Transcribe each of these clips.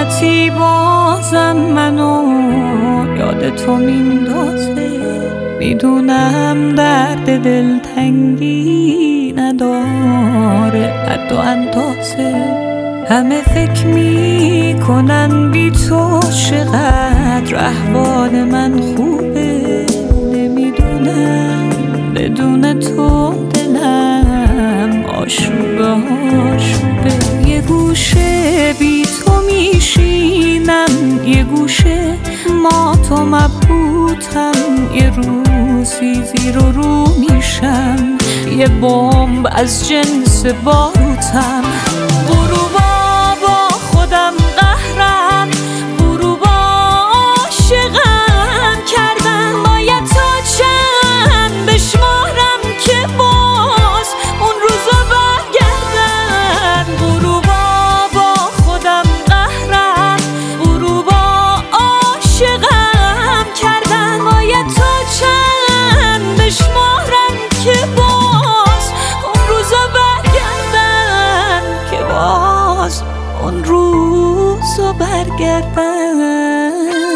غلطی بازم منو یاد تو میندازه. میدونم درد دلتنگی نداره حد و اندازه. همه فکر میکنن بی تو چقدر احوال من خوبه. نمیدونم بدون تو دلم آشوبه آشوبه. یه گوشه بی تو میشینم، یه گوشه ما تو مبهوتم. یه روزی زیر و رو میشم، یه بمب از جنس باروتم. غروبا با خودم قهرم، غروبا عاشقم کردن. باید تا چند بشمارم که باز اون روزا برگردن. غروبا با خودم قهرم، غروبا عاشقم کردن. باید تا چند بشمارم که باز اون روزا برگردن، که باز اون روزا برگردن.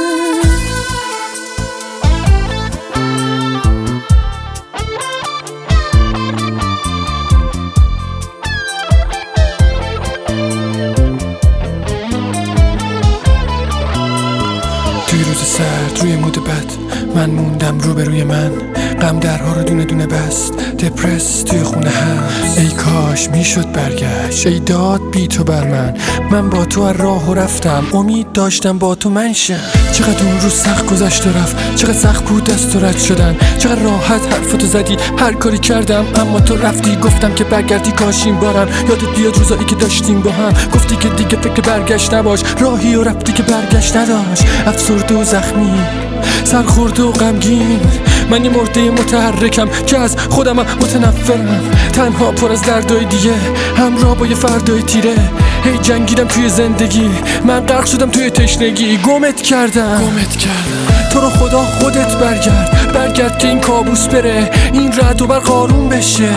توی روز سرد روی مود بد من موندم روبروی من. غم درها رو دونه دونه بست، دپرس توی خونه هست. ای کاش میشد برگشت، ای داد بی تو بر من با تو از راه رفتم، امید داشتم با تو منشم. چقدر اون روز سخت گذشت و رفت، چقدر سخت بود دست و رد شدن. چقدر راحت حرفتو زدی، هر کاری کردم اما تو رفتی. گفتم که برگردی کاش این بارم یادت بیاد روزایی که داشتیم با هم. گفتی که دیگه فکر برگشت نباش، راهی و رفتی که برگشت نداشت. افسرده و زخمی، سرخورده و غمگین، من یه مرده متحرکم که از خودم متنفرم. تنها پر از دردای دیگه، همراه با یه فردای تیره. هی جنگیدم توی زندگی، من غرق شدم توی تشنگی. گمت کردم تو رو خدا خودت برگرد که این کابوس بره، این رعد و برق آروم بشه.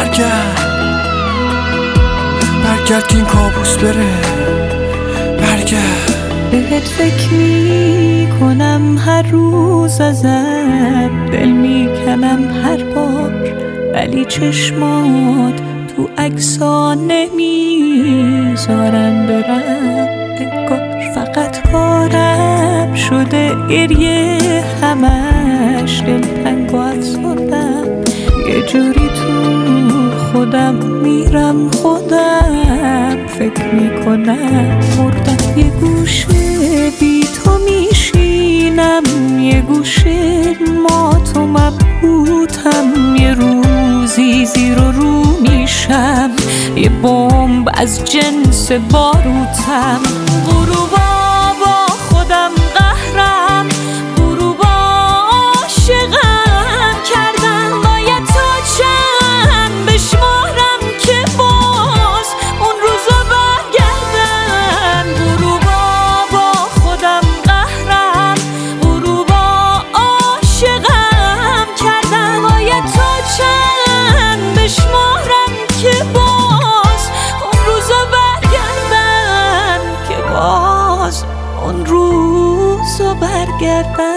برگرد که این کابوس بره، برگرد. بهت فکر میکنم هر روز ازت، دل میکنم هر بار. ولی چشمات تو عکسا نمیذارن برم. انگار فقط کارم شده گریه، همش دلتنگ و افسردم. یه جوری تو خودم میرم، خودم فکر میکنم مردم. یه گوشه بی تو میشینم، یه گوشه ما تو مبهوتم. یه روزی زیر و رو میشم، یه بمب از جنس باروتم. غروبا با خودم قهرم، غروبا عاشقم کردن. باید تا چند بشمارم که باز اون روزا برگردن. غروبا با خودم قهرم، غروبا عاشقم کردن. باید تا چند بشمارم که باز اون روزا برگردن، که باز اون روزا برگردن.